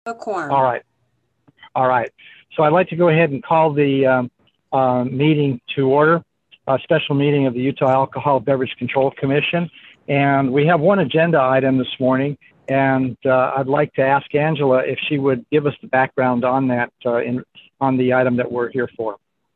A quorum. All right. All right. So I'd like to go ahead and call the meeting to order, a special meeting of the Utah Alcohol Beverage Control Commission. And we have one agenda item this morning, and I'd like to ask Angela if she would give us the background on that, on the item that we're here for.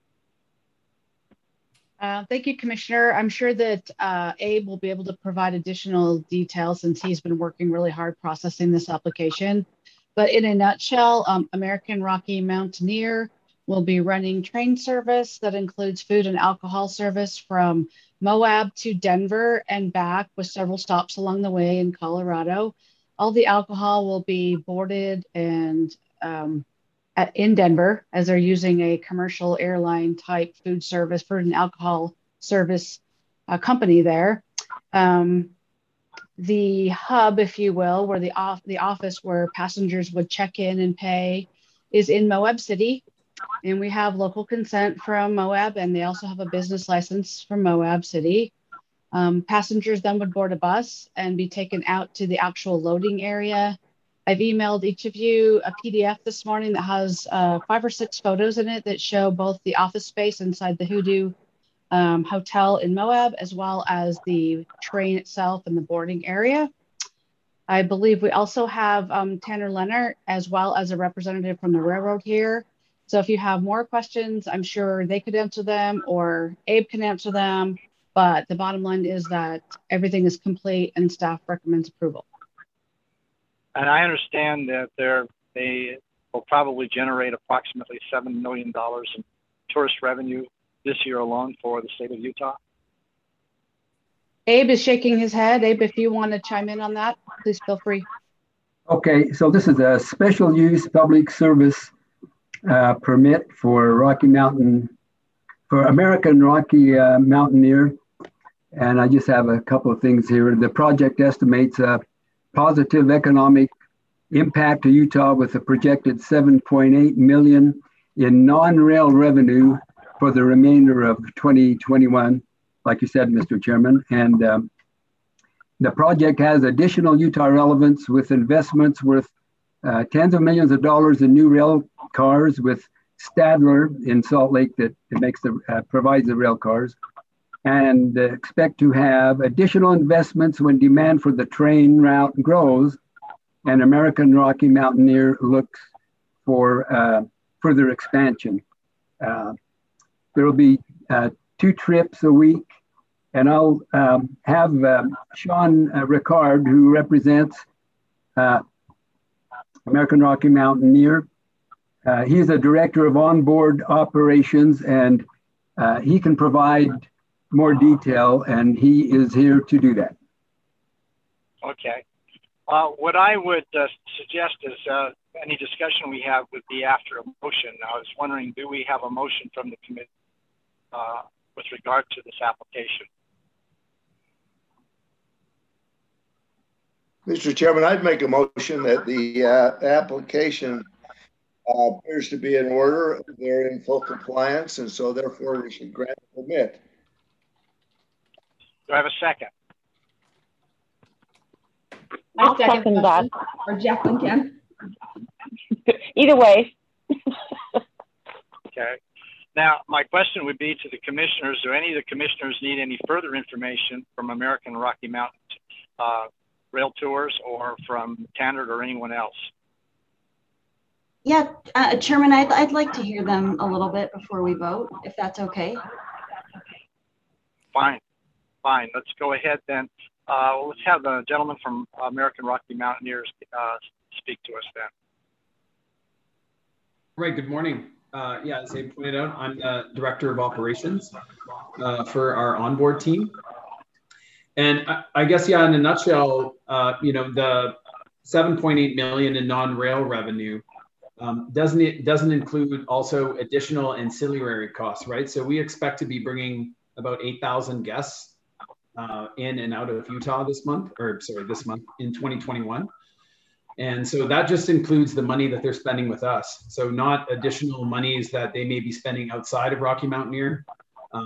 Thank you, Commissioner. I'm sure that Abe will be able to provide additional details since he's been working really hard processing this application. But in a nutshell, American Rocky Mountaineer will be running train service that includes food and alcohol service from Moab to Denver and back, with several stops along the way in Colorado. All the alcohol will be boarded and in Denver, as they're using a commercial airline type food and alcohol service company there. The hub, if you will, where the office where passengers would check in and pay, is in Moab City. And we have local consent from Moab, and they also have a business license from Moab City. Passengers then would board a bus and be taken out to the actual loading area. I've emailed each of you a PDF this morning that has 5 or 6 photos in it that show both the office space inside the Hoodoo Hotel in Moab, as well as the train itself and the boarding area. I believe we also have Tanner Leonard, as well as a representative from the railroad here. So if you have more questions, I'm sure they could answer them or Abe can answer them. But the bottom line is that everything is complete and staff recommends approval. And I understand that they will probably generate approximately $7 million in tourist revenue this year alone for the state of Utah. Abe is shaking his head. Abe, if you want to chime in on that, please feel free. Okay, so this is a special use public service permit for American Rocky Mountaineer. And I just have a couple of things here. The project estimates a positive economic impact to Utah with a projected $7.8 million in non-rail revenue for the remainder of 2021, like you said, Mr. Chairman. And the project has additional Utah relevance with investments worth tens of millions of dollars in new rail cars with Stadler in Salt Lake that provides the rail cars, and expect to have additional investments when demand for the train route grows and American Rocky Mountaineer looks for further expansion. There will be 2 trips a week, and I'll have Sean Ricard, who represents American Rocky Mountaineer. He's a director of onboard operations, and he can provide more detail, and he is here to do that. Okay. What I would suggest is any discussion we have would be after a motion. I was wondering, do we have a motion from the committee with regard to this application? Mr. Chairman, I'd make a motion that the application appears to be in order. They're in full compliance, and so therefore we should grant a permit. Do I have a second? I'll second that. Or Jacqueline can. Either way. Okay. Now, my question would be to the commissioners, do any of the commissioners need any further information from American Rocky Mountain Rail Tours or from Tanner or anyone else? Yeah, Chairman, I'd like to hear them a little bit before we vote, if that's okay. Fine. Let's go ahead then. Let's have the gentleman from American Rocky Mountaineers speak to us then. Right, good morning. Yeah, as Abe pointed out, I'm the Director of Operations for our onboard team. And I guess, yeah, in a nutshell, the 7.8 million in non-rail revenue doesn't include also additional ancillary costs, right? So we expect to be bringing about 8,000 guests in and out of Utah this month in 2021. And so that just includes the money that they're spending with us. So not additional monies that they may be spending outside of Rocky Mountaineer,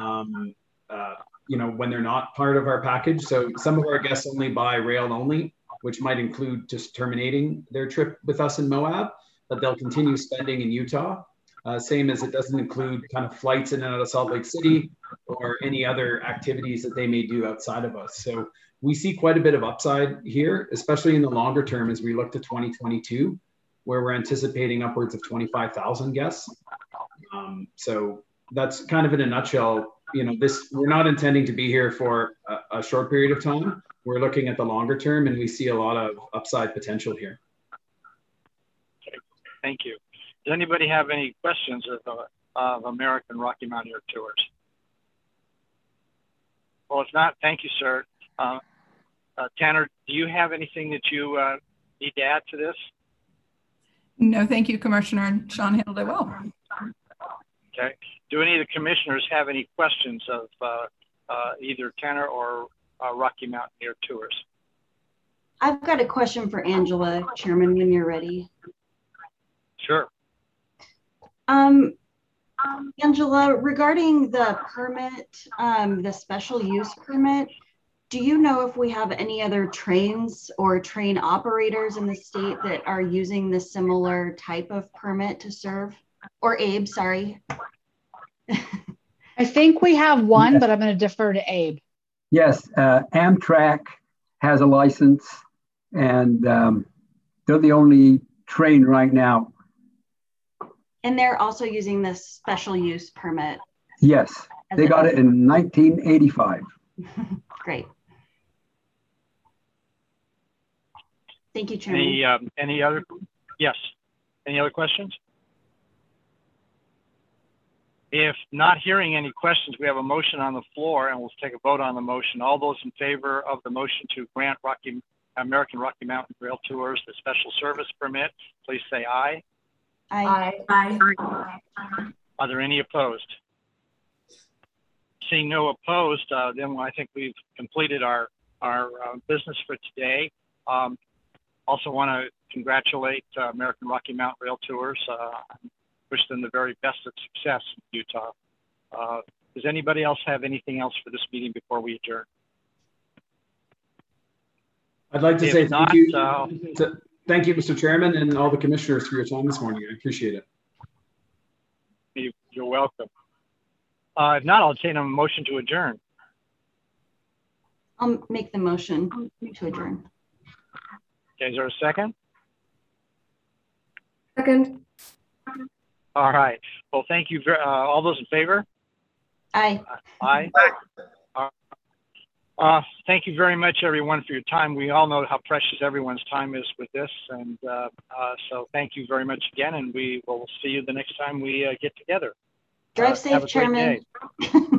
when they're not part of our package. So some of our guests only buy rail only which might include just terminating their trip with us in Moab, but they'll continue spending in Utah. Same as it doesn't include kind of flights in and out of Salt Lake City or any other activities that they may do outside of us. So we see quite a bit of upside here, especially in the longer term as we look to 2022, where we're anticipating upwards of 25,000 guests. So that's kind of in a nutshell. You know, we're not intending to be here for a short period of time. We're looking at the longer term, and we see a lot of upside potential here. Okay. Thank you. Does anybody have any questions of American Rocky Mountain Air Tours? Well, if not, thank you, sir. Tanner, do you have anything that you need to add to this? No, thank you, Commissioner. Sean handled it well. Okay. Do any of the commissioners have any questions of either Tanner or Rocky Mountain Air Tours? I've got a question for Angela, Chairman, when you're ready. Sure. Angela, regarding the permit, the special use permit, do you know if we have any other trains or train operators in the state that are using the similar type of permit to serve? Or Abe, sorry. I think we have one, but I'm going to defer to Abe. Yes, Amtrak has a license, and they're the only train right now. And they're also using this special use permit? Yes, they got it in 1985. Great. Thank you, Chairman. Any other? Yes. Any other questions? If not hearing any questions, we have a motion on the floor, and we'll take a vote on the motion. All those in favor of the motion to grant American Rocky Mountain Rail Tours the special service permit, please say aye. Aye. Aye. Are there any opposed? Seeing no opposed, then I think we've completed our business for today. Also want to congratulate American Rocky Mountain Rail Tours. Wish them the very best of success in Utah. Does anybody else have anything else for this meeting before we adjourn? I'd like to say thank you. Thank you, Mr. Chairman, and all the commissioners for your time this morning. I appreciate it. You're welcome. If not, I'll entertain a motion to adjourn. I'll make the motion to adjourn. Okay, is there a second? Second. All right. Well, thank you. All those in favor? Aye. Aye. Thank you very much, everyone, for your time. We all know how precious everyone's time is with this. And so thank you very much again. And we will see you the next time we get together. Drive safe, Chairman.